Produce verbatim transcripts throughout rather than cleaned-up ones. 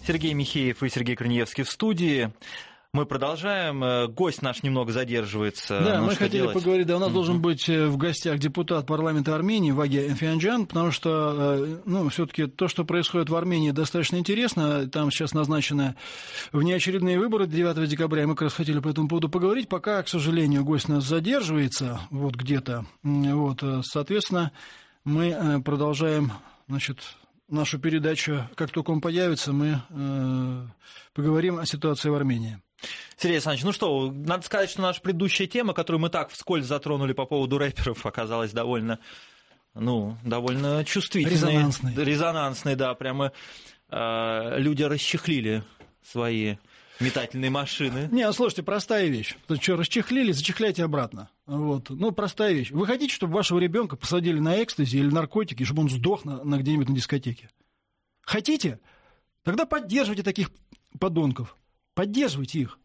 Сергей Михеев и Сергей Корнеевский в студии. Мы продолжаем. Гость наш немного задерживается. Да, ну, мы хотели делать? поговорить, да, у нас mm-hmm. должен быть в гостях депутат парламента Армении Ваги Энфианджан, потому что, ну, все-таки то, что происходит в Армении, достаточно интересно. Там сейчас назначены внеочередные выборы девятого декабря, и мы как раз хотели по этому поводу поговорить. Пока, к сожалению, гость у нас задерживается, вот где-то. Вот, соответственно, мы продолжаем, значит, нашу передачу. Как только он появится, мы э, поговорим о ситуации в Армении. Сергей Александрович, ну что, надо сказать, что наша предыдущая тема, которую мы так вскользь затронули по поводу рэперов, оказалась довольно, ну, довольно чувствительной. Резонансной. Резонансной, да, прямо э, люди расчехлили свои метательные машины. Не, ну, слушайте, простая вещь. То, что расчехлили, зачехляйте обратно. Вот. Ну, простая вещь. Вы хотите, чтобы вашего ребенка посадили на экстази или наркотики, чтобы он сдох на, на где-нибудь на дискотеке? Хотите? Тогда поддерживайте таких подонков. Поддерживайте их.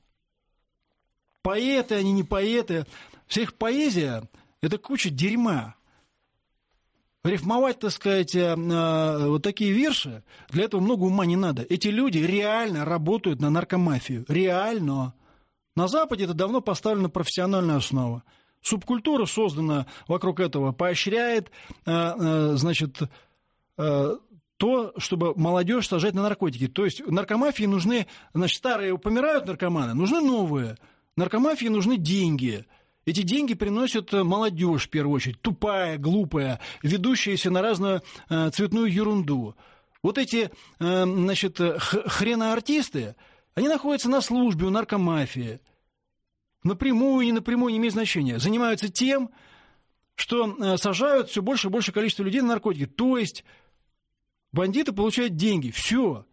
Поэты, они не поэты. Вся их поэзия – это куча дерьма. Рифмовать, так сказать, вот такие вирши, для этого много ума не надо. Эти люди реально работают на наркомафию. Реально. На Западе это давно поставлено профессиональная основа. Субкультура создана вокруг этого, поощряет, значит, то, чтобы молодежь сажать на наркотики. То есть наркомафии нужны, значит, старые помирают наркоманы, нужны новые. Наркомафии нужны деньги. Эти деньги приносят молодежь, в первую очередь, тупая, глупая, ведущаяся на разную э, цветную ерунду. Вот эти, э, значит, хреноартисты, они находятся на службе у наркомафии. Напрямую, не напрямую, не имеет значения. Занимаются тем, что э, сажают все больше и больше количество людей на наркотики. То есть бандиты получают деньги. Все.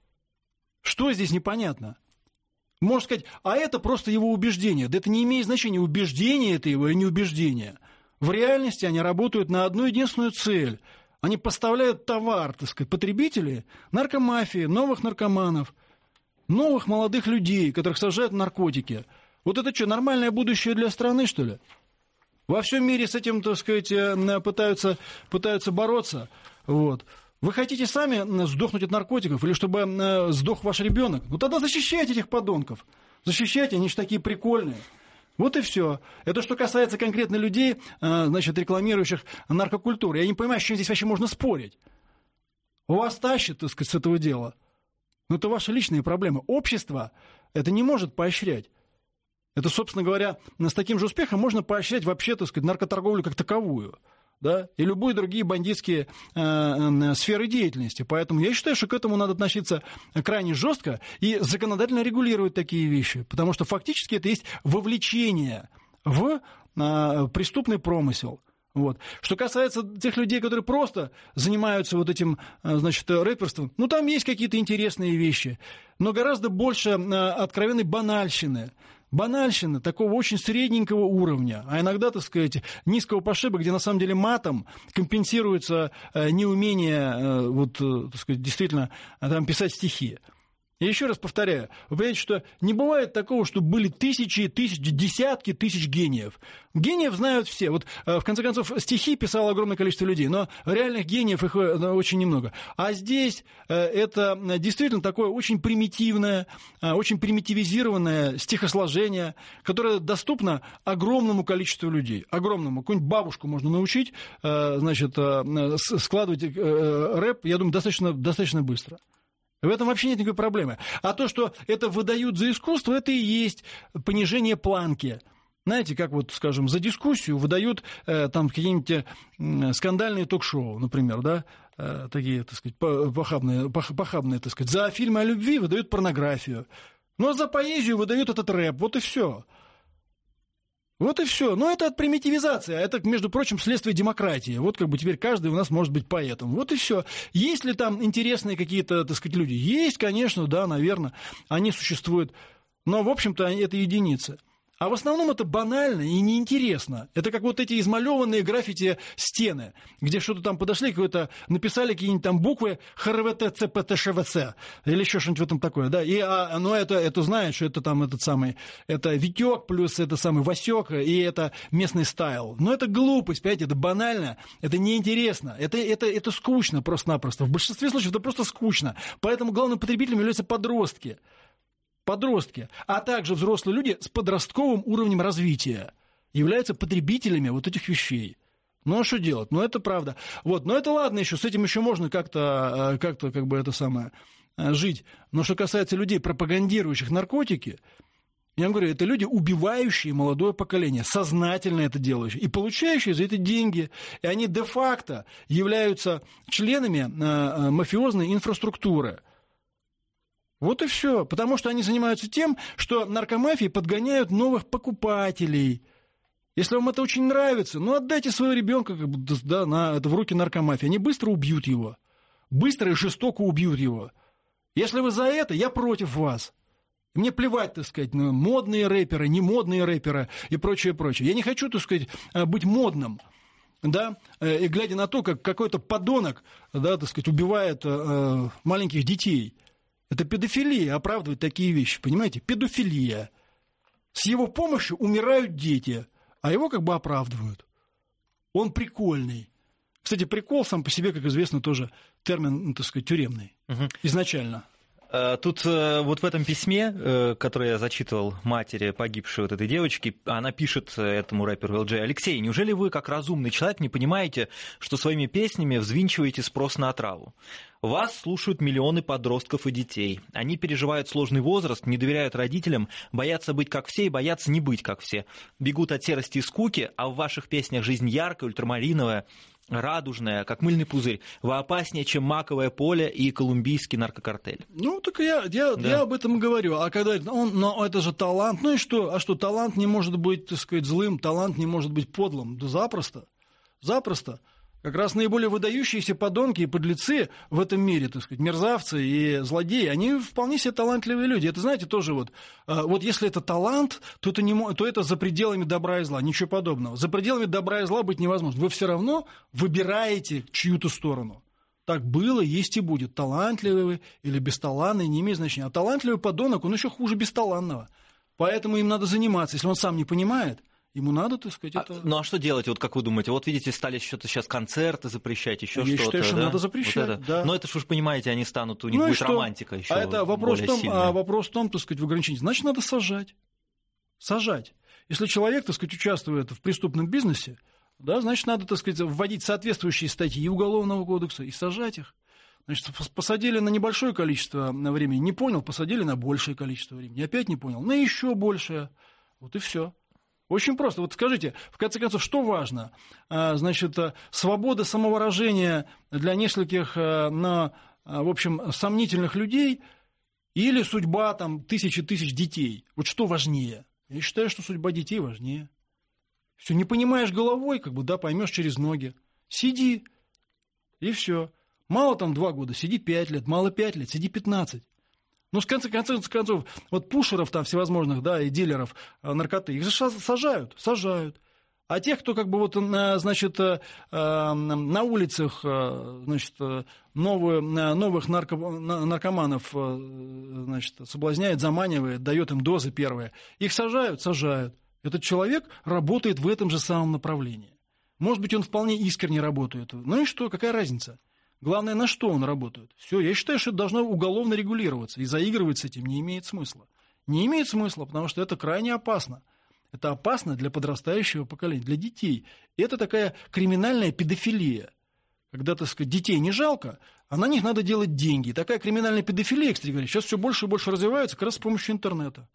Что здесь непонятно? Можно сказать, а это просто его убеждение. Да это не имеет значения, убеждение это его или не убеждение. В реальности они работают на одну единственную цель. Они поставляют товар, так сказать, потребители, наркомафии, новых наркоманов, новых молодых людей, которых сажают на наркотики. Вот это что, нормальное будущее для страны, что ли? Во всем мире с этим, так сказать, пытаются, пытаются бороться. Вот. Вы хотите сами сдохнуть от наркотиков или чтобы сдох ваш ребенок? Ну тогда защищайте этих подонков. Защищайте, они же такие прикольные. Вот и все. Это что касается конкретно людей, значит, рекламирующих наркокультуру. Я не понимаю, с чем здесь вообще можно спорить. У вас тащит, так сказать, с этого дела. Но это ваши личные проблемы. Общество это не может поощрять. Это, собственно говоря, с таким же успехом можно поощрять вообще, так сказать, наркоторговлю как таковую. Да, и любые другие бандитские э, э, сферы деятельности. Поэтому я считаю, что к этому надо относиться крайне жестко и законодательно регулировать такие вещи, потому что фактически это есть вовлечение в э, преступный промысел. Вот. Что касается тех людей, которые просто занимаются вот этим, значит, рэперством, ну, там есть какие-то интересные вещи, но гораздо больше откровенной банальщины. Банальщина такого очень средненького уровня, а иногда, так сказать, низкого пошиба, где на самом деле матом компенсируется неумение, вот, так сказать, действительно там, писать стихи. Я еще раз повторяю, вы понимаете, что не бывает такого, что были тысячи, тысячи, десятки тысяч гениев. Гениев знают все. Вот, в конце концов, стихи писало огромное количество людей, но реальных гениев их очень немного. А здесь это действительно такое очень примитивное, очень примитивизированное стихосложение, которое доступно огромному количеству людей. Огромному. Какую-нибудь бабушку можно научить, значит, складывать рэп, я думаю, достаточно, достаточно быстро. В этом вообще нет никакой проблемы. А то, что это выдают за искусство, это и есть понижение планки. Знаете, как вот, скажем, за дискуссию выдают э, там какие-нибудь э, скандальные ток-шоу, например, да, э, такие, так сказать, похабные, похабные, так сказать. За фильмы о любви выдают порнографию. Но за поэзию выдают этот рэп. Вот и все. Вот и все. Но это от примитивизации. А это, между прочим, следствие демократии. Вот как бы теперь каждый у нас может быть поэтом. Вот и все. Есть ли там интересные какие-то, так сказать, люди? Есть, конечно, да, наверное. Они существуют. Но, в общем-то, это единицы. А в основном это банально и неинтересно. Это как вот эти измалеванные граффити стены, где что-то там подошли, какое-то, написали какие-нибудь там буквы ХРВТ, ЦПТ, ШВЦ или еще что-нибудь в этом такое. Да? И, а, но это, это знает, что это там этот самый, это Витек плюс это самый Васек, и это местный стайл. Но это глупость, понимаете, это банально, это неинтересно, это, это, это скучно просто-напросто. В большинстве случаев это просто скучно. Поэтому главным потребителем являются подростки. Подростки, а также взрослые люди с подростковым уровнем развития являются потребителями вот этих вещей. Ну, а что делать? Ну, это правда. Вот. Но это ладно еще, с этим еще можно как-то, как-то как бы это самое, жить. Но что касается людей, пропагандирующих наркотики, я вам говорю, это люди, убивающие молодое поколение, сознательно это делающие, и получающие за это деньги. И они де-факто являются членами мафиозной инфраструктуры. Вот и все. Потому что они занимаются тем, что наркомафии подгоняют новых покупателей. Если вам это очень нравится, ну отдайте своего ребенка как бы, да, на, это в руки наркомафии. Они быстро убьют его. Быстро и жестоко убьют его. Если вы за это, я против вас. Мне плевать, так сказать, на модные рэперы, не модные рэперы и прочее, прочее. Я не хочу, так сказать, быть модным. Да, и глядя на то, как какой-то подонок, да, так сказать, убивает э, маленьких детей. Это педофилия, оправдывает такие вещи, понимаете? Педофилия. С его помощью умирают дети, а его как бы оправдывают. Он прикольный. Кстати, прикол сам по себе, как известно, тоже термин, ну, так сказать, тюремный. Угу. Изначально. Тут вот в этом письме, которое я зачитывал матери погибшей вот этой девочки, она пишет этому рэперу эл джей: «Алексей, неужели вы, как разумный человек, не понимаете, что своими песнями взвинчиваете спрос на отраву? Вас слушают миллионы подростков и детей. Они переживают сложный возраст, не доверяют родителям, боятся быть как все и боятся не быть как все. Бегут от серости и скуки, а в ваших песнях жизнь яркая, ультрамариновая, радужная, как мыльный пузырь. Вы опаснее, чем маковое поле и колумбийский наркокартель». Ну, так я, я, да. я об этом и говорю. А когда он, но это же талант. Ну и что? А что, талант не может быть, так сказать, злым, талант не может быть подлым? Да запросто. Запросто. Как раз наиболее выдающиеся подонки и подлецы в этом мире, так сказать, мерзавцы и злодеи, они вполне себе талантливые люди. Это, знаете, тоже вот, вот если это талант, то это, не, то это за пределами добра и зла, ничего подобного. За пределами добра и зла быть невозможно. Вы все равно выбираете чью-то сторону. Так было, есть и будет. Талантливый вы или бесталанный, не имеет значения. А талантливый подонок, он еще хуже бесталанного. Поэтому им надо заниматься. Если он сам не понимает, ему надо, так сказать, это... А, ну а что делать, вот как вы думаете? Вот видите, стали что-то сейчас концерты запрещать, еще Я что-то. Я считаю, что да? надо запрещать, вот это. Да. Но это ж, уж понимаете, они станут, у них ну будет что? романтика еще. А это вопрос в, том, а вопрос в том, так сказать, в ограничении. Значит, надо сажать. Сажать. Если человек, так сказать, участвует в преступном бизнесе, да, значит, надо, так сказать, вводить соответствующие статьи Уголовного кодекса и сажать их. Значит, посадили на небольшое количество времени, не понял, посадили на большее количество времени. Опять не понял, на еще большее. Вот и все. Очень просто. Вот скажите, в конце концов, что важно? Значит, свобода самовыражения для нескольких, на, в общем, сомнительных людей или судьба там тысячи тысяч детей? Вот что важнее? Я считаю, что судьба детей важнее. Все, не понимаешь головой, как бы, да, поймешь через ноги. Сиди, и все. Мало там два года, сиди пять лет, мало пять лет, сиди пятнадцать. Ну, с конца концов, концов, вот пушеров там всевозможных, да, и дилеров наркоты, их сажают, сажают. А тех, кто как бы вот, значит, на улицах, значит, новые, новых нарко, наркоманов, значит, соблазняет, заманивает, дает им дозы первые, их сажают, сажают. Этот человек работает в этом же самом направлении. Может быть, он вполне искренне работает. Ну и что, какая разница? Главное, на что он работает. Все, я считаю, что это должно уголовно регулироваться. И заигрывать с этим не имеет смысла. Не имеет смысла, потому что это крайне опасно. Это опасно для подрастающего поколения, для детей. И это такая криминальная педофилия. Когда, так сказать, детей не жалко, а на них надо делать деньги. И такая криминальная педофилия, кстати говоря, сейчас все больше и больше развивается как раз с помощью интернета.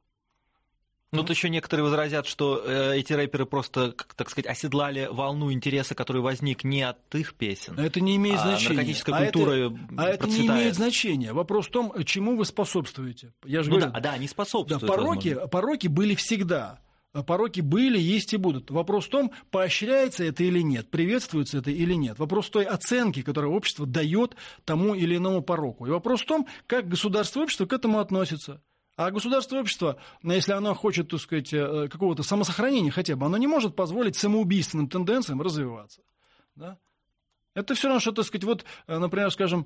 Ну, тут еще некоторые возразят, что э, эти рэперы просто, так сказать, оседлали волну интереса, который возник не от их песен. Это не имеет а значения. Наркотическая а культура это, А это не имеет значения. Вопрос в том, чему вы способствуете. Я же ну говорю, да, да, они способствуют. Да, пороки, пороки были всегда. Пороки были, есть и будут. Вопрос в том, поощряется это или нет, приветствуется это или нет. Вопрос в той оценки, которую общество дает тому или иному пороку. И вопрос в том, как государство и общество к этому относятся. А государство и общество, если оно хочет, так сказать, какого-то самосохранения хотя бы, оно не может позволить самоубийственным тенденциям развиваться. Да? Это все равно, что, так сказать, вот, например, скажем,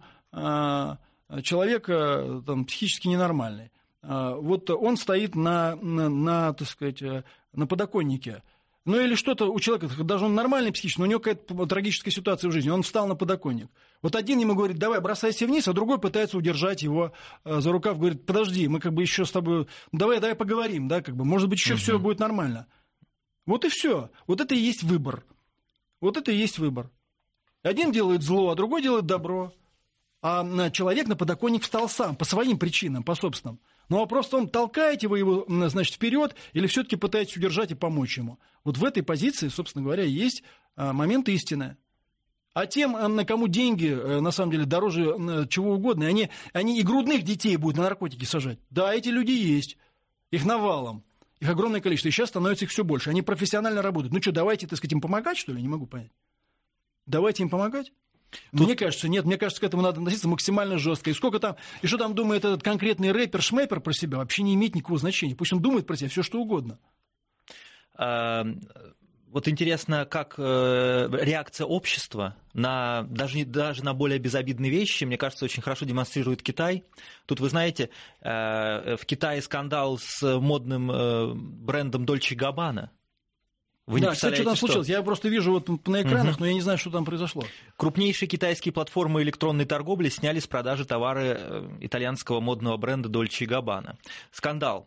человек там, психически ненормальный. Вот он стоит на, на, на, так сказать, на подоконнике. Ну или что-то у человека, даже он нормальный психически, но у него какая-то трагическая ситуация в жизни, он встал на подоконник. Вот один ему говорит, давай, бросайся вниз, а другой пытается удержать его за рукав, говорит, подожди, мы как бы еще с тобой, давай, давай поговорим, да, как бы, может быть, еще угу. все будет нормально. Вот и все. Вот это и есть выбор. Вот это и есть выбор. Один делает зло, а другой делает добро. А человек на подоконник встал сам, по своим причинам, по собственным. Ну, а просто он толкаете вы его, значит, вперед, или все-таки пытаетесь удержать и помочь ему. Вот в этой позиции, собственно говоря, есть момент истины. А тем, на кому деньги, на самом деле, дороже чего угодно, они, они и грудных детей будут на наркотики сажать. Да, эти люди есть. Их навалом. Их огромное количество. И сейчас становится их все больше. Они профессионально работают. Ну что, давайте, так сказать, им помогать, что ли? Не могу понять. Давайте им помогать? Тут... Мне кажется, нет, мне кажется, к этому надо относиться максимально жестко. И сколько там, и что там думает этот конкретный рэпер-шмэпер про себя, вообще не имеет никакого значения. Пусть он думает про себя все что угодно. А, вот интересно, как э, реакция общества на, даже, даже на более безобидные вещи, мне кажется, очень хорошо демонстрирует Китай. Тут, вы знаете, э, в Китае скандал с модным э, брендом Dolce and Gabbana. Вы да, кстати, что там что? случилось? Я просто вижу вот на экранах, угу. но я не знаю, что там произошло. Крупнейшие китайские платформы электронной торговли сняли с продажи товары итальянского модного бренда Dolce and Gabbana. Скандал.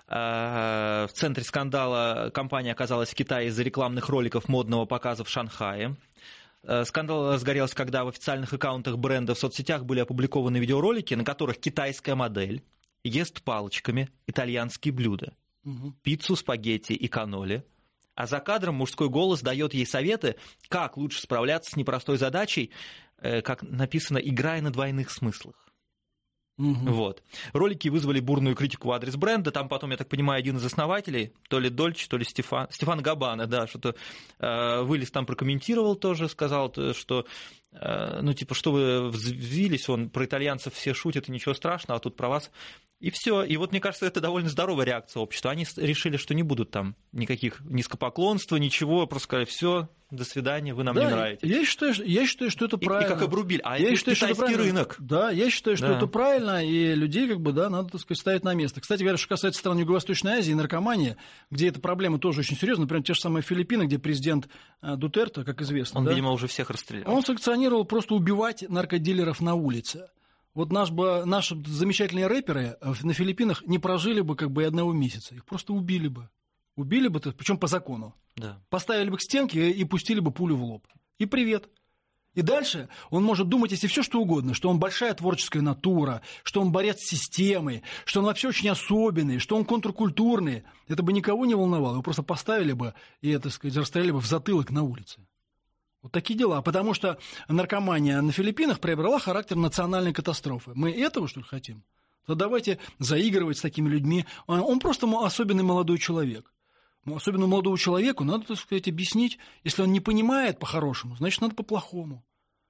В центре скандала компания оказалась в Китае из-за рекламных роликов модного показа в Шанхае. Скандал разгорелся, когда в официальных аккаунтах бренда в соцсетях были опубликованы видеоролики, на которых китайская модель ест палочками итальянские блюда. Угу. Пиццу, спагетти и канноле. А за кадром мужской голос дает ей советы, как лучше справляться с непростой задачей, как написано, играя на двойных смыслах. Угу. Вот. Ролики вызвали бурную критику в адрес бренда. Там потом, я так понимаю, один из основателей, то ли Дольче, то ли Стефан, Стефан Габбана, да, что-то э, вылез там, прокомментировал тоже, сказал, что, э, ну, типа, что вы взвились, он про итальянцев все шутит, и ничего страшного, а тут про вас... И все. И вот, мне кажется, это довольно здоровая реакция общества. Они решили, что не будут там никаких низкопоклонства, ничего, просто сказали, все, до свидания, вы нам да, не нравитесь. Я считаю, я считаю, что это правильно. И, и как обрубили. А я это считаю, китайский что это рынок. Да, я считаю, что да. это правильно, и людей, как бы, да, надо, так сказать, ставить на место. Кстати говоря, что касается стран Юго-Восточной Азии, наркомания, где эта проблема тоже очень серьезная, например, те же самые Филиппины, где президент Дутерте, как известно. Он, да, видимо, уже всех расстрелял. Он санкционировал просто убивать наркодилеров на улице. Вот наш бы, наши замечательные рэперы на Филиппинах не прожили бы как бы и одного месяца. Их просто убили бы. Убили бы, причем по закону. Да. Поставили бы к стенке и пустили бы пулю в лоб. И привет. И дальше он может думать, если все что угодно, что он большая творческая натура, что он борец с системой, что он вообще очень особенный, что он контркультурный. Это бы никого не волновало. Его просто поставили бы и, так сказать, расстреляли бы в затылок на улице. Вот такие дела. Потому что наркомания на Филиппинах приобрела характер национальной катастрофы. Мы этого, что ли, хотим? То давайте заигрывать с такими людьми. Он просто особенный молодой человек. Особенно молодому человеку надо, так сказать, объяснить. Если он не понимает по-хорошему, значит, надо по-плохому.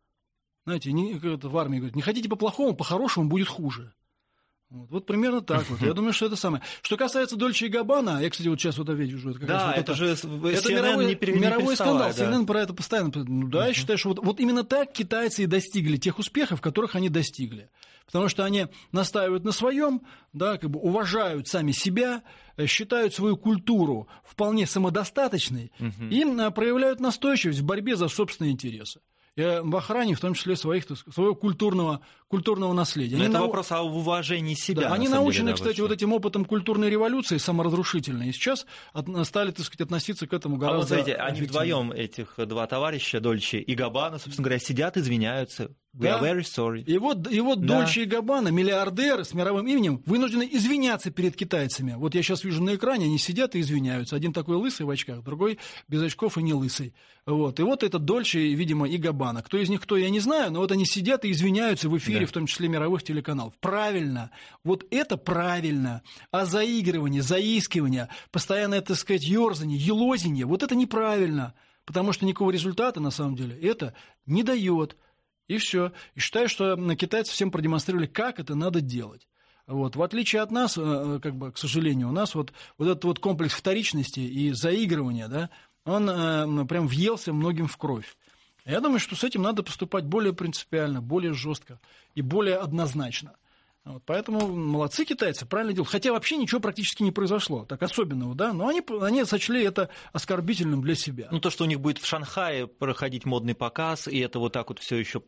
Знаете, не, в армии говорят, не хотите по-плохому, по-хорошему будет хуже. Вот, вот примерно так вот. Я думаю, что это самое. Что касается Дольче и Габбана, я, кстати, вот сейчас вот вижу... Это как да, раз это вот же это, это мировой, не пере, мировой не скандал. да. Си Эн Эн про это постоянно... Ну да, uh-huh. я считаю, что вот, вот именно так китайцы и достигли тех успехов, которых они достигли. Потому что они настаивают на своем, да, как бы уважают сами себя, считают свою культуру вполне самодостаточной uh-huh. и проявляют настойчивость в борьбе за собственные интересы. И в охране, в том числе, своих, своего культурного, культурного наследия. Но они это нау... вопрос о уважении себя. Да, они на научены, деле, да, кстати, больше. вот этим опытом культурной революции саморазрушительной. И сейчас от, стали, так сказать, относиться к этому гораздо... А вот смотрите, они вдвоем, этих два товарища, Дольче и Габбана, собственно говоря, сидят, извиняются. We да. are very sorry. И вот, и вот да. Дольче и Габбана, миллиардеры с мировым именем, вынуждены извиняться перед китайцами. Вот я сейчас вижу на экране, они сидят и извиняются. Один такой лысый в очках, другой без очков и не лысый. Вот. И вот это Дольче, видимо, и Габбана. Кто из них кто, я не знаю, но вот они сидят и извиняются в эфире, да. в том числе мировых телеканалов. Правильно. Вот это правильно. А заигрывание, заискивание, постоянное, так сказать, ёрзание, елозинье, вот это неправильно. Потому что никакого результата, на самом деле, это не дает. И все. И считаю, что китайцы всем продемонстрировали, как это надо делать. Вот. В отличие от нас, как бы, к сожалению, у нас вот, вот этот вот комплекс вторичности и заигрывания, да, он э, прям въелся многим в кровь. Я думаю, что с этим надо поступать более принципиально, более жестко и более однозначно. Вот. Поэтому молодцы китайцы, правильно делают. Хотя вообще ничего практически не произошло, так особенного, да, но они, они сочли это оскорбительным для себя. Ну, то, что у них будет в Шанхае проходить модный показ, и это вот так вот все еще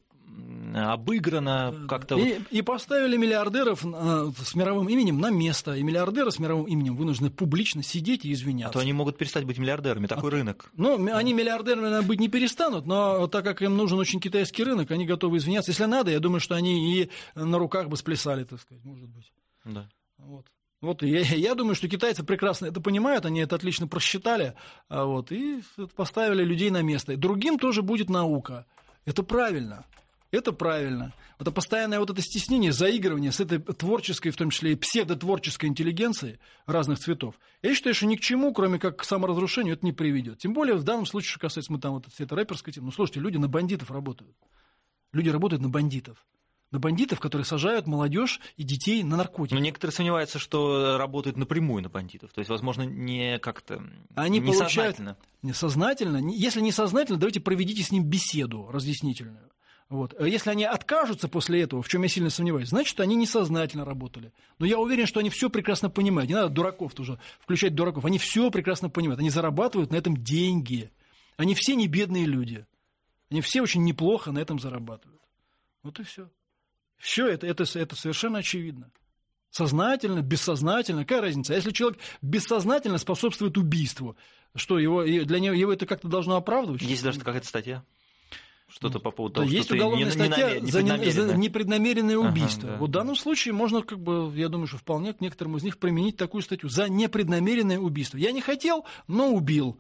обыграно как-то. И, вот... и поставили миллиардеров с мировым именем на место. И миллиардеры с мировым именем вынуждены публично сидеть и извиняться. А то они могут перестать быть миллиардерами, такой а, рынок. Ну, они миллиардерами быть не перестанут, но так как им нужен очень китайский рынок, они готовы извиняться. Если надо, я думаю, что они и на руках бы сплясали, так сказать, может быть. Да. Вот. Вот, я, я думаю, что китайцы прекрасно это понимают, они это отлично просчитали, вот, и поставили людей на место. И другим тоже будет наука. Это правильно. Это правильно. Это постоянное вот это стеснение, заигрывание с этой творческой, в том числе и псевдотворческой интеллигенцией разных цветов. Я считаю, что ни к чему, кроме как к саморазрушению, это не приведет. Тем более в данном случае, что касается мы там вот этой рэперской темы. Ну, слушайте, люди на бандитов работают. Люди работают на бандитов. На бандитов, которые сажают молодежь и детей на наркотики. Но некоторые сомневаются, что работают напрямую на бандитов. То есть, возможно, не как-то Они несознательно. Несознательно. Если несознательно, давайте проведите с ним беседу разъяснительную. Вот. Если они откажутся после этого, в чем я сильно сомневаюсь, значит, они несознательно работали. Но я уверен, что они все прекрасно понимают. Не надо дураков тоже включать дураков. Они все прекрасно понимают. Они зарабатывают на этом деньги. Они все не бедные люди. Они все очень неплохо на этом зарабатывают. Вот и все. Все это, это, это совершенно очевидно. Сознательно, бессознательно, какая разница? А если человек бессознательно способствует убийству, что его, для него его это как-то должно оправдывать? Есть даже какая-то статья. Что-то по поводу да, того, есть что уголовная не, статья не за непреднамеренное. непреднамеренное убийство. Ага, да. Вот в данном случае можно, как бы, я думаю, что вполне к некоторым из них применить такую статью за непреднамеренное убийство. Я не хотел, но убил.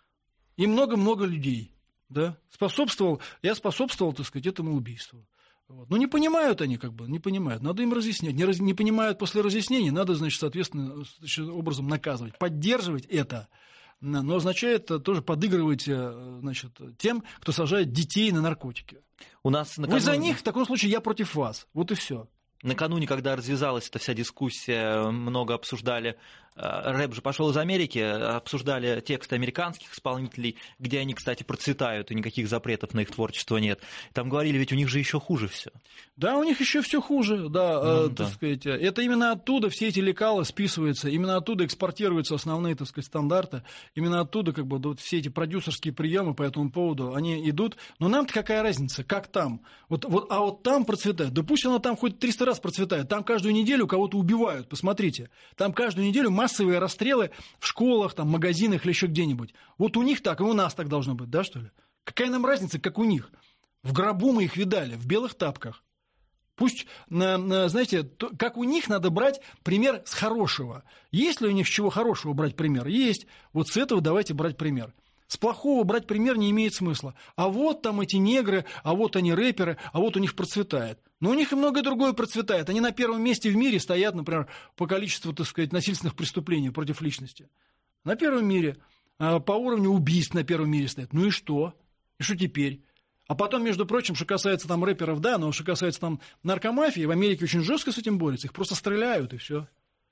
И много-много людей. Да? Способствовал, я способствовал, так сказать, этому убийству. Вот. Но не понимают они, как бы, не понимают. Надо им разъяснять. Не, раз, не понимают после разъяснений, надо, значит, соответственно, образом наказывать. Поддерживать это. Но означает тоже подыгрывать, значит, тем, кто сажает детей на наркотики. У нас накануне... Вы за них, в таком случае я против вас. Вот и все. Накануне, когда развязалась эта вся дискуссия, много обсуждали, рэп же пошел из Америки, обсуждали тексты американских исполнителей, где они, кстати, процветают, и никаких запретов на их творчество нет. Там говорили, ведь у них же еще хуже все. Да, у них еще все хуже, да, ну, э, да. Так сказать. Это именно оттуда все эти лекалы списываются, именно оттуда экспортируются основные, так сказать, стандарты, именно оттуда, как бы, вот все эти продюсерские приемы по этому поводу, они идут. Но нам-то какая разница, как там? Вот, вот, а вот там процветает. Да пусть оно там хоть триста раз процветает. Там каждую неделю кого-то убивают, посмотрите. Там каждую неделю массовые расстрелы в школах, там, магазинах или еще где-нибудь. Вот у них так, и у нас так должно быть, да, что ли? Какая нам разница, как у них? В гробу мы их видали, в белых тапках. Пусть, знаете, как у них надо брать пример с хорошего. Есть ли у них с чего хорошего брать пример? Есть. Вот с этого давайте брать пример. С плохого брать пример не имеет смысла. А вот там эти негры, а вот они рэперы, а вот у них процветает. Но у них и многое другое процветает. Они на первом месте в мире стоят, например, по количеству, так сказать, насильственных преступлений против личности. На первом мире. По уровню убийств на первом мире стоят. Ну и что? И что теперь? А потом, между прочим, что касается там рэперов, да, но что касается там наркомафии, в Америке очень жестко с этим борются. Их просто стреляют, и все.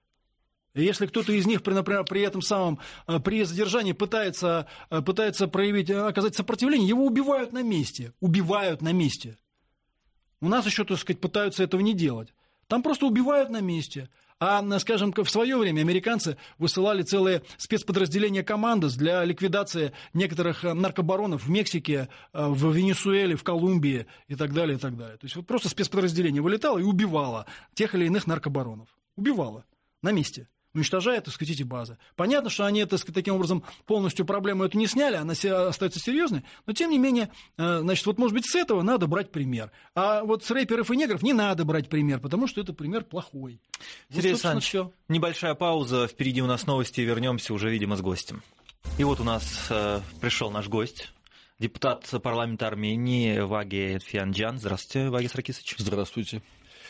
И если кто-то из них, например, при этом самом, при задержании пытается, пытается проявить, оказать сопротивление, его убивают на месте. Убивают на месте. У нас еще, так сказать, пытаются этого не делать. Там просто убивают на месте. А, скажем, в свое время американцы высылали целые спецподразделения «Командос» для ликвидации некоторых наркобаронов в Мексике, в Венесуэле, в Колумбии и так далее, и так далее. То есть вот просто спецподразделение вылетало и убивало тех или иных наркобаронов. Убивало на месте. Уничтожая, так сказать, эти базы. Понятно, что они, так сказать, таким образом полностью проблему эту не сняли, она остается серьезной, но тем не менее, значит, вот, может быть, с этого надо брать пример. А вот с рэперов и негров не надо брать пример, потому что это пример плохой. Сергей вот, Александрович, все. Небольшая пауза, впереди у нас новости, вернемся уже, видимо, с гостем. И вот у нас э, пришел наш гость, депутат парламента Армении Ваги Эдфианджан. Здравствуйте, Ваги Саркисович. Здравствуйте.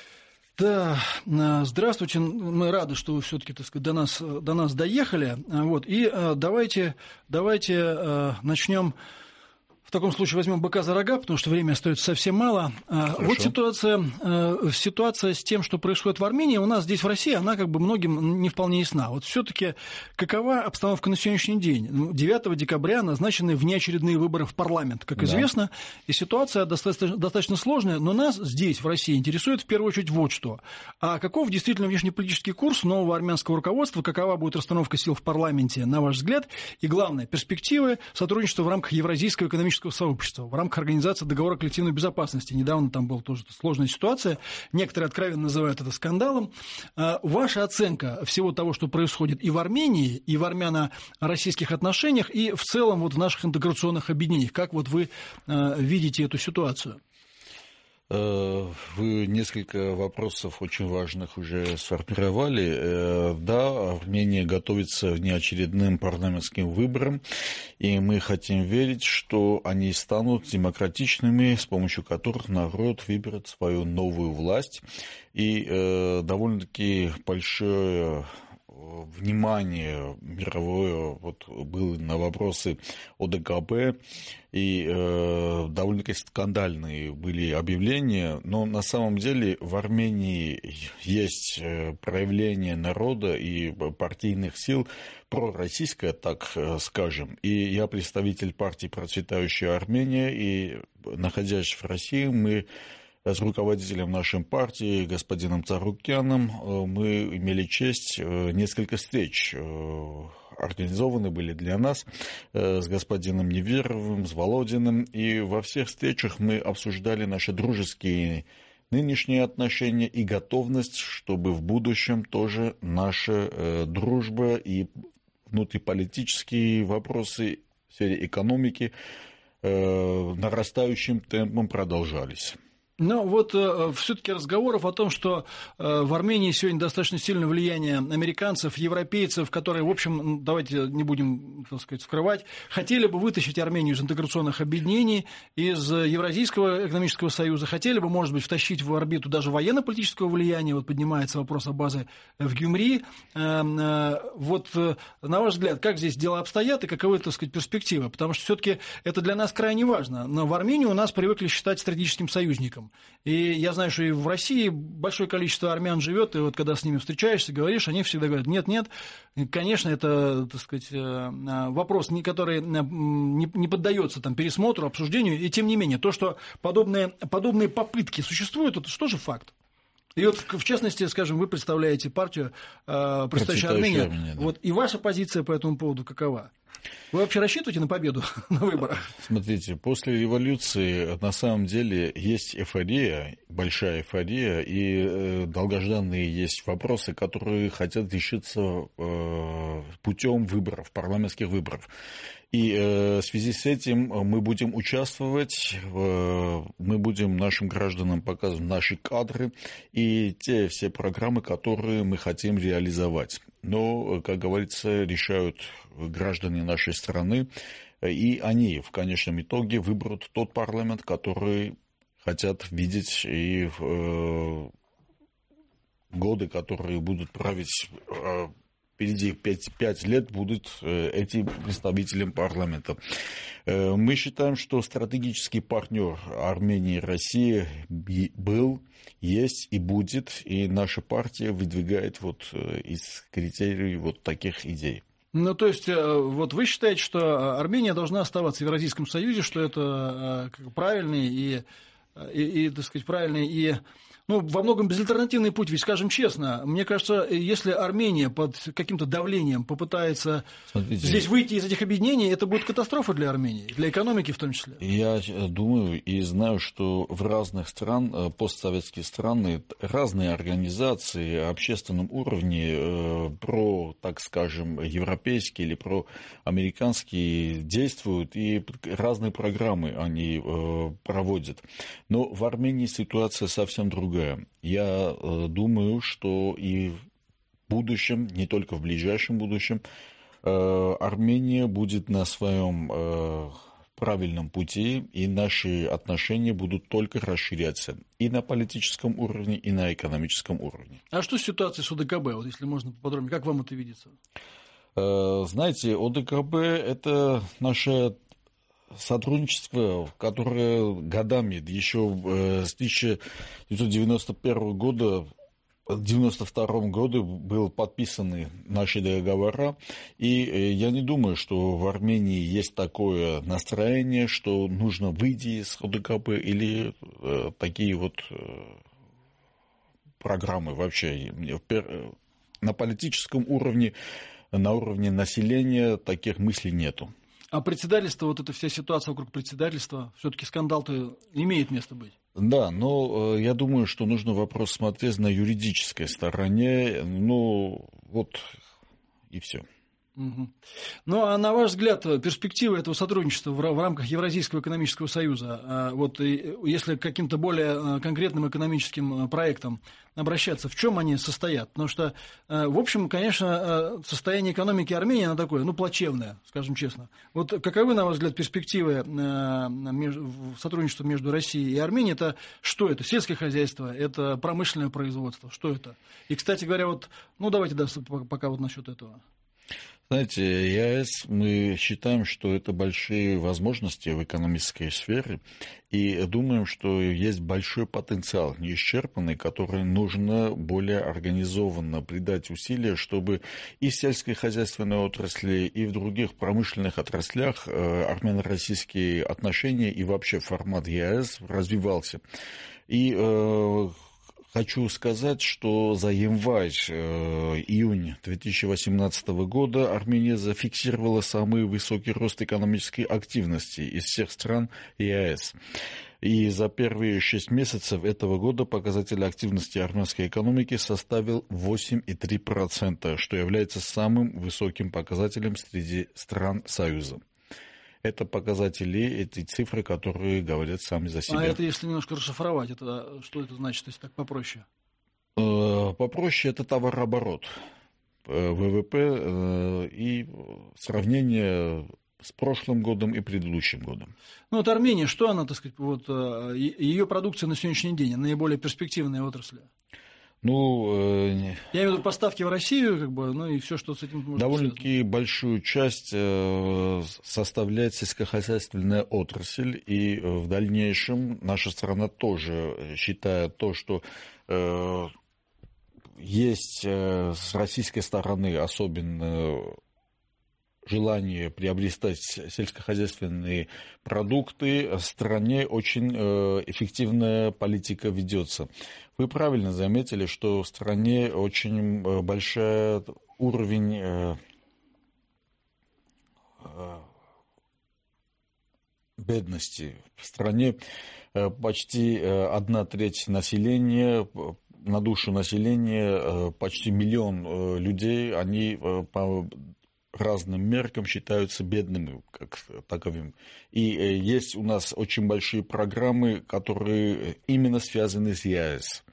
Да, здравствуйте. Мы рады, что вы все-таки, так сказать, до нас, до нас доехали. Вот. И давайте, давайте начнем В таком случае возьмем быка за рога, потому что времени остается совсем мало. Хорошо. Вот ситуация, ситуация с тем, что происходит в Армении, у нас здесь в России, она как бы многим не вполне ясна. Вот все-таки какова обстановка на сегодняшний день? девятого декабря назначены внеочередные выборы в парламент, как известно, да. И ситуация достаточно, достаточно сложная, но нас здесь, в России, интересует в первую очередь вот что. А каков действительно внешнеполитический курс нового армянского руководства, какова будет расстановка сил в парламенте, на ваш взгляд, и, главное, перспективы сотрудничества в рамках Евразийского экономического сообщества, в рамках Организации договора коллективной безопасности. Недавно там была тоже сложная ситуация, некоторые откровенно называют это скандалом. Ваша оценка всего того, что происходит и в Армении, и в армяно-российских отношениях, и в целом вот в наших интеграционных объединениях, как вот вы видите эту ситуацию? Вы несколько вопросов очень важных уже сформировали. Да, Армения готовится к внеочередным парламентским выборам, и мы хотим верить, что они станут демократичными, с помощью которых народ выберет свою новую власть. И довольно-таки большое внимание мировое вот, было на вопросы о ДКБ, и э, довольно-таки скандальные были объявления, но на самом деле в Армении есть проявление народа и партийных сил пророссийское, так скажем, и я представитель партии «Процветающая Армения», и, находясь в России, мы с руководителем нашей партии, господином Царукяном, мы имели честь, несколько встреч организованы были для нас с господином Неверовым, с Володиным, и во всех встречах мы обсуждали наши дружеские нынешние отношения и готовность, чтобы в будущем тоже наша дружба и внутриполитические вопросы в сфере экономики нарастающим темпом продолжались. Но вот э, все-таки разговоров о том, что э, в Армении сегодня достаточно сильное влияние американцев, европейцев, которые, в общем, давайте не будем, так сказать, скрывать, хотели бы вытащить Армению из интеграционных объединений, из Евразийского экономического союза, хотели бы, может быть, втащить в орбиту даже военно-политического влияния. Вот поднимается вопрос о базе в Гюмри. Э, э, вот, э, на ваш взгляд, как здесь дела обстоят и каковы, так сказать, перспективы? Потому что все-таки это для нас крайне важно. Но в Армении у нас привыкли считать стратегическим союзником. И я знаю, что и в России большое количество армян живет, и вот когда с ними встречаешься, говоришь, они всегда говорят: нет, нет, конечно, это, так сказать, вопрос, который не поддается там пересмотру, обсуждению, и тем не менее, то, что подобные, подобные попытки существуют, это что же факт? И вот, в частности, скажем, вы представляете партию «Процветающая Армения», Армения да. Вот, и ваша позиция по этому поводу какова? Вы вообще рассчитываете на победу на выборах? Смотрите, после революции на самом деле есть эйфория, большая эйфория, и долгожданные есть вопросы, которые хотят решиться путем выборов, парламентских выборов. И в связи с этим мы будем участвовать, мы будем нашим гражданам показывать наши кадры и те все программы, которые мы хотим реализовать. Но, как говорится, решают граждане нашей страны, и они в конечном итоге выберут тот парламент, который хотят видеть, и в годы, которые будут править впереди пять лет, будут эти представителям парламента. Мы считаем, что стратегический партнер Армении и России был, есть и будет, и наша партия выдвигает вот из критериев вот таких идей. Ну, то есть, вот вы считаете, что Армения должна оставаться в Евразийском союзе, что это правильный и, и, и так сказать, правильный и, ну, во многом безальтернативный путь, ведь, скажем честно, мне кажется, если Армения под каким-то давлением попытается Смотрите, здесь выйти из этих объединений, это будет катастрофа для Армении, для экономики в том числе. Я думаю и знаю, что в разных странах, постсоветские страны, разные организации на общественном уровне про, так скажем, европейские или про американские действуют, и разные программы они проводят. Но в Армении ситуация совсем другая. Я думаю, что и в будущем, не только в ближайшем будущем, Армения будет на своем правильном пути, и наши отношения будут только расширяться и на политическом уровне, и на экономическом уровне. А что с ситуацией с ОДКБ, вот если можно поподробнее, как вам это видится? Знаете, ОДКБ – это наша сотрудничество, которое годами, еще с тысяча девятьсот девяносто первого года, в девяносто втором году были подписаны наши договора, и я не думаю, что в Армении есть такое настроение, что нужно выйти из ОДКБ или э, такие вот э, программы вообще. На политическом уровне, на уровне населения таких мыслей нету. А председательство, вот эта вся ситуация вокруг председательства, все-таки скандал-то имеет место быть? Да, но я думаю, что нужно вопрос смотреть на юридической стороне, ну вот и все. Угу. Ну, а на ваш взгляд, перспективы этого сотрудничества в рамках Евразийского экономического союза, вот если к каким-то более конкретным экономическим проектам обращаться, в чем они состоят? Потому что, в общем, конечно, состояние экономики Армении, оно такое, ну, плачевное, скажем честно. Вот каковы, на ваш взгляд, перспективы сотрудничества между Россией и Арменией? Это что это? Сельское хозяйство? Это промышленное производство? Что это? И, кстати говоря, вот, ну, давайте да, пока вот насчет этого. Знаете, ЕАЭС, мы считаем, что это большие возможности в экономической сфере, и думаем, что есть большой потенциал неисчерпанный, который нужно более организованно придать усилия, чтобы и в сельскохозяйственной отрасли, и в других промышленных отраслях армяно-российские отношения и вообще формат ЕАЭС развивался. И хочу сказать, что за январь-июнь две тысячи восемнадцатого года Армения зафиксировала самый высокий рост экономической активности из всех стран ЕАЭС. И за первые шесть месяцев этого года показатель активности армянской экономики составил восемь целых три десятых процента, что является самым высоким показателем среди стран Союза. Это показатели, эти цифры, которые говорят сами за себя. А это если немножко расшифровать, это, что это значит, если так попроще? Попроще это товарооборот, ВВП и сравнение с прошлым годом и предыдущим годом. Ну вот Армения, что она, так сказать, вот ее продукция на сегодняшний день, наиболее перспективная отрасль? Ну, я имею в виду поставки в Россию, как бы, ну и все, что с этим может довольно-таки большую часть составляет сельскохозяйственная отрасль, и в дальнейшем наша страна тоже считает то, что есть с российской стороны особенно желание приобретать сельскохозяйственные продукты, в стране очень эффективная политика ведется. Вы правильно заметили, что в стране очень большой уровень бедности. В стране почти одна треть населения, на душу населения почти миллион людей, они по разным меркам считаются бедными как таковым. И есть у нас очень большие программы, которые именно связаны с ЕАЭС.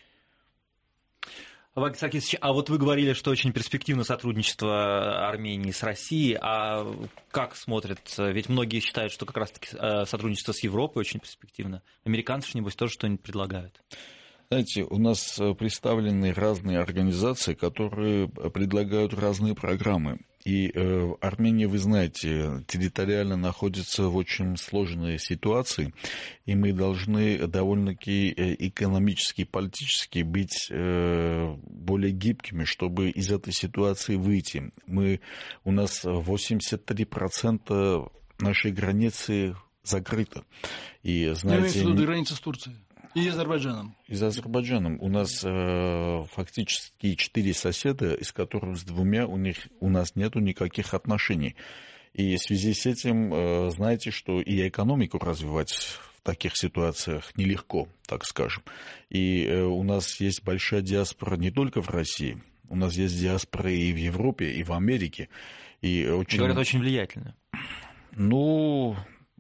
Вагит Саркисович, а вот вы говорили, что очень перспективно сотрудничество Армении с Россией, а как смотрят? Ведь многие считают, что как раз-таки сотрудничество с Европой очень перспективно. Американцы, небось, тоже что-нибудь предлагают. Знаете, у нас представлены разные организации, которые предлагают разные программы. И э, Армения, вы знаете, территориально находится в очень сложной ситуации, и мы должны довольно-таки экономически и политически быть э, более гибкими, чтобы из этой ситуации выйти. Мы, у нас восемьдесят три процента нашей границы закрыто. И, знаете, я имею в виду граница с Турцией. И Азербайджаном. И с Азербайджаном. У нас э, фактически четыре соседа, из которых с двумя у, них, у нас нет никаких отношений. И в связи с этим, э, знаете, что и экономику развивать в таких ситуациях нелегко, так скажем. И э, у нас есть большая диаспора не только в России, у нас есть диаспора и в Европе, и в Америке. И очень... Говорят, очень влиятельно. Ну...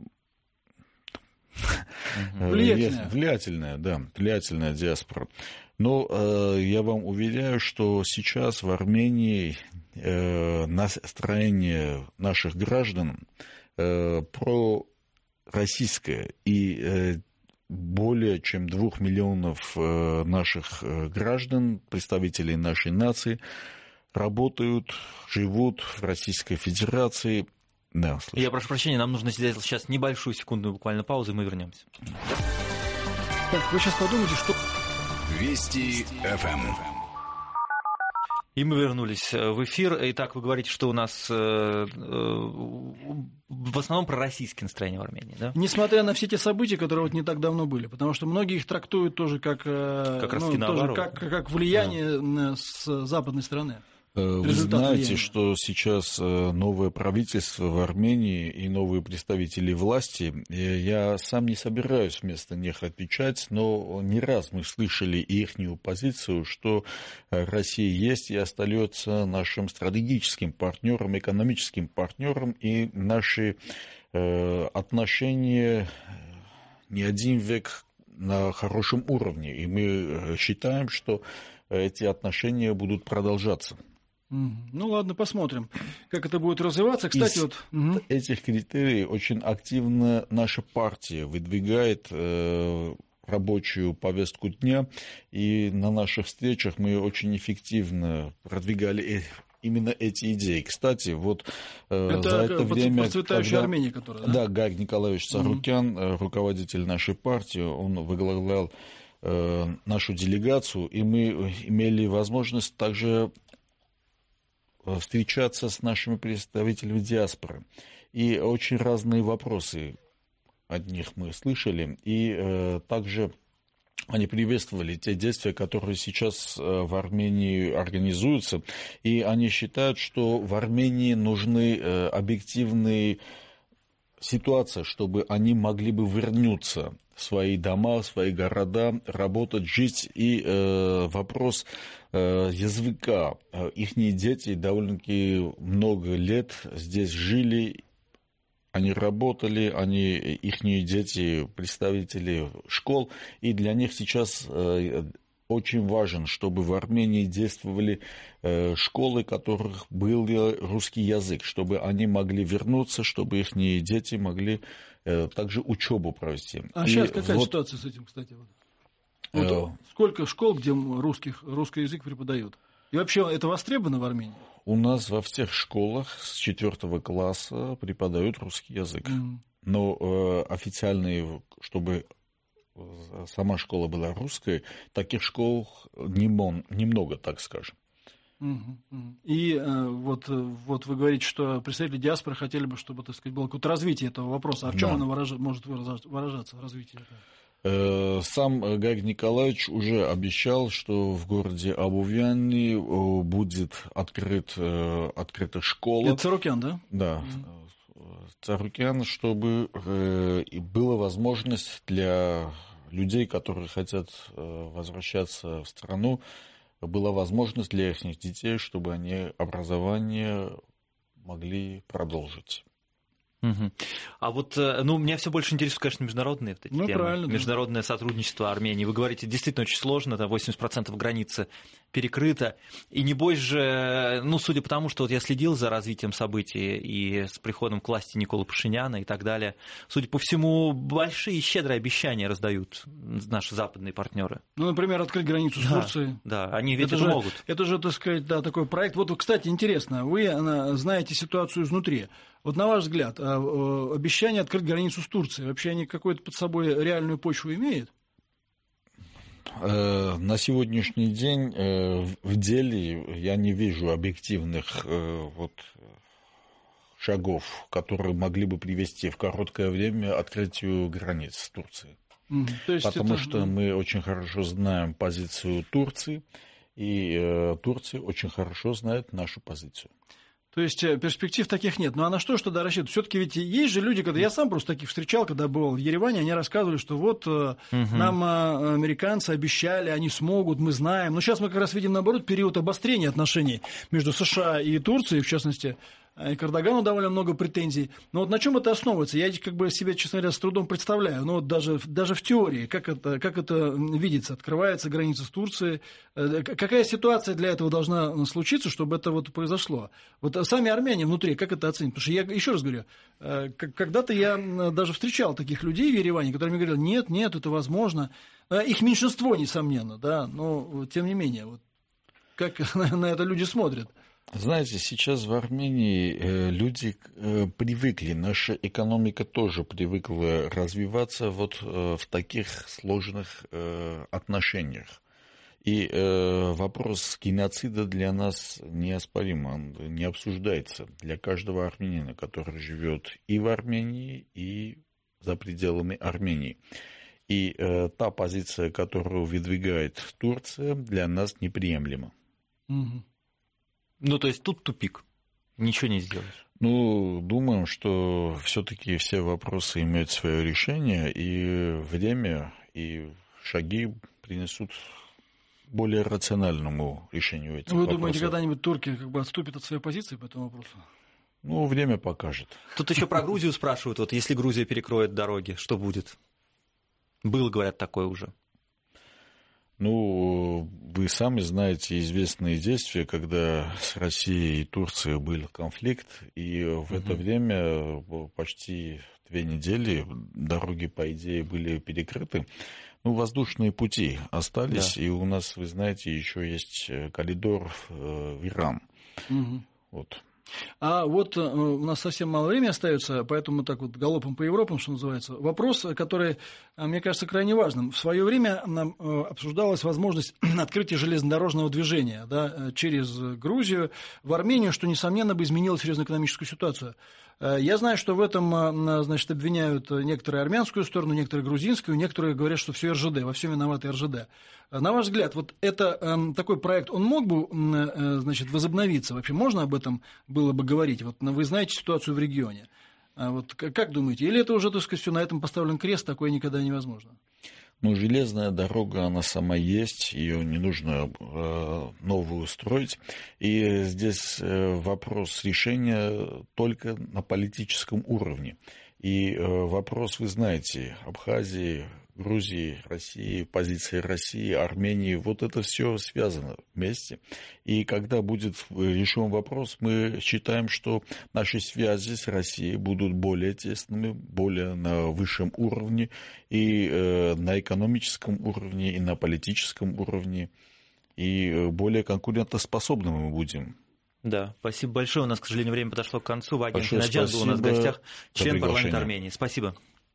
Влиятельная. Влиятельная, да, влиятельная диаспора. Но э, я вам уверяю, что сейчас в Армении э, настроение наших граждан э, пророссийское, и э, более чем двух миллионов э, наших э, граждан, представителей нашей нации, работают, живут в Российской Федерации. Да, Я прошу прощения, нам нужно сделать сейчас небольшую секундную буквально паузу, и мы вернемся. Так, вы сейчас подумайте, что... Вести эф эм. И мы вернулись в эфир. Итак, вы говорите, что у нас э, э, в основном пророссийские настроения в Армении, да? Несмотря на все те события, которые вот не так давно были, потому что многие их трактуют тоже как, как, ну, тоже как, как влияние да. с западной стороны. Вы Результат знаете, влияния. что сейчас новое правительство в Армении и новые представители власти, я сам не собираюсь вместо них отвечать, но не раз мы слышали ихнюю позицию, что Россия есть и остается нашим стратегическим партнером, экономическим партнером, и наши отношения не один век на хорошем уровне, и мы считаем, что эти отношения будут продолжаться. Ну ладно, посмотрим, как это будет развиваться. Кстати, Из вот этих критерий очень активно наша партия выдвигает э, рабочую повестку дня, и на наших встречах мы очень эффективно продвигали именно эти идеи. Кстати, вот э, это за это время... процветающая когда... Армения, которая... Да, да Гарик Николаевич Царукян, mm-hmm. руководитель нашей партии, он возглавлял э, нашу делегацию, и мы имели возможность также встречаться с нашими представителями диаспоры. И очень разные вопросы от них мы слышали. И э, также они приветствовали те действия, которые сейчас в Армении организуются. И они считают, что в Армении нужны э, объективные ситуации, чтобы они могли бы вернуться в свои дома, в свои города, работать, жить. И э, вопрос э, языка. Ихние дети довольно-таки много лет здесь жили, они работали, они, ихние дети представители школ, и для них сейчас э, очень важно, чтобы в Армении действовали э, школы, в которых был русский язык, чтобы они могли вернуться, чтобы ихние дети могли э, также учебу провести. А и сейчас какая вот, ситуация с этим, кстати? Вот, вот э, сколько школ, где русских, русский язык преподают? И вообще это востребовано в Армении? У нас во всех школах с четвертого класса преподают русский язык. Mm-hmm. Но э, официальные, чтобы сама школа была русской, таких школ немного, так скажем. Mm-hmm. И э, вот, вот вы говорите, что представители диаспоры хотели бы, чтобы, так сказать, было какое-то развитие этого вопроса. А в чем да. оно выража- может выражаться, развитие этого? Сам Гарик Николаевич уже обещал, что в городе Абувяне будет открыт, открыта школа. Это Царукян, да? Да, mm-hmm. Царукян, чтобы была возможность для людей, которые хотят возвращаться в страну, была возможность для их детей, чтобы они образование могли продолжить. Угу. А вот, ну, меня все больше интересует, конечно, международные вот эти ну, темы. Международное да. сотрудничество Армении. Вы говорите, действительно очень сложно, там восемьдесят процентов границы перекрыто. И небось же, ну, судя по тому, что вот я следил за развитием событий и с приходом к власти Николы Пашиняна и так далее, судя по всему, большие и щедрые обещания раздают наши западные партнеры. Ну, например, открыть границу с да, Турцией. Да, они ведь это, это же, могут. Это же, так сказать, да, такой проект. Вот, кстати, интересно, вы знаете ситуацию изнутри. Вот на ваш взгляд, обещание открыть границу с Турцией, вообще они какую-то под собой реальную почву имеют? На сегодняшний день в деле я не вижу объективных вот шагов, которые могли бы привести в короткое время к открытию границ с Турцией. Mm, то есть Потому это... что мы очень хорошо знаем позицию Турции, и Турция очень хорошо знает нашу позицию. То есть перспектив таких нет. Ну а на что ж тогда рассчитывать? Все-таки ведь есть же люди, когда я сам просто таких встречал, когда был в Ереване, они рассказывали, что вот угу. нам американцы обещали, они смогут, мы знаем. Но сейчас мы как раз видим, наоборот, период обострения отношений между США и Турцией, в частности. И к Эрдогану довольно много претензий. Но вот на чем это основывается? Я как бы себе, честно говоря, с трудом представляю. Но вот даже, даже в теории, как это, как это видится? Открывается граница с Турцией. Какая ситуация для этого должна случиться, чтобы это вот произошло? Вот сами армяне внутри, как это оценят? Потому что я еще раз говорю, когда-то я даже встречал таких людей в Ереване, которые мне говорили, нет, нет, это возможно. Их меньшинство, несомненно, да, но тем не менее, вот как на это люди смотрят? Знаете, сейчас в Армении люди привыкли, наша экономика тоже привыкла развиваться вот в таких сложных отношениях. И вопрос геноцида для нас неоспорим, он не обсуждается для каждого армянина, который живет и в Армении, и за пределами Армении. И та позиция, которую выдвигает Турция, для нас неприемлема. Угу. Ну, то есть тут тупик, ничего не сделаешь. Ну, думаем, что все-таки все вопросы имеют свое решение, и время, и шаги принесут более рациональному решению этих Вы вопросов. думаете, когда-нибудь турки как бы отступят от своей позиции по этому вопросу? Ну, время покажет. Тут еще про Грузию спрашивают, вот если Грузия перекроет дороги, что будет? Было, говорят, такое уже. Ну, вы сами знаете известные действия, когда с Россией и Турцией был конфликт, и в это угу. время почти две недели дороги, по идее, были перекрыты. Ну, воздушные пути остались, да. И у нас, вы знаете, еще есть коридор в Иран. Угу. Вот. А вот у нас совсем мало времени остается, поэтому мы так вот галопом по Европам, что называется. Вопрос, который, мне кажется, крайне важным. В свое время нам обсуждалась возможность открытия железнодорожного движения, да, через Грузию в Армению, что, несомненно, бы изменило серьезную экономическую ситуацию. Я знаю, что в этом, значит, обвиняют некоторые армянскую сторону, некоторые грузинскую, некоторые говорят, что все эр жэ дэ, во всем виноваты эр жэ дэ. На ваш взгляд, вот это, такой проект, он мог бы, значит, возобновиться? Вообще можно об этом было бы говорить? Вот вы знаете ситуацию в регионе. Вот как думаете? Или это уже, так сказать, все на этом поставлен крест, такое никогда невозможно? Ну, железная дорога, она сама есть, ее не нужно э, новую строить. И здесь э, вопрос решения только на политическом уровне. И э, вопрос, вы знаете, Абхазии, Грузии, России, позиции России, Армении, вот это все связано вместе. И когда будет решен вопрос, мы считаем, что наши связи с Россией будут более тесными, более на высшем уровне, и э, на экономическом уровне, и на политическом уровне, и более конкурентоспособными мы будем. Да, спасибо большое. У нас, к сожалению, время подошло к концу. Вагин Финаджян был у нас в гостях, член парламента Армении. Спасибо.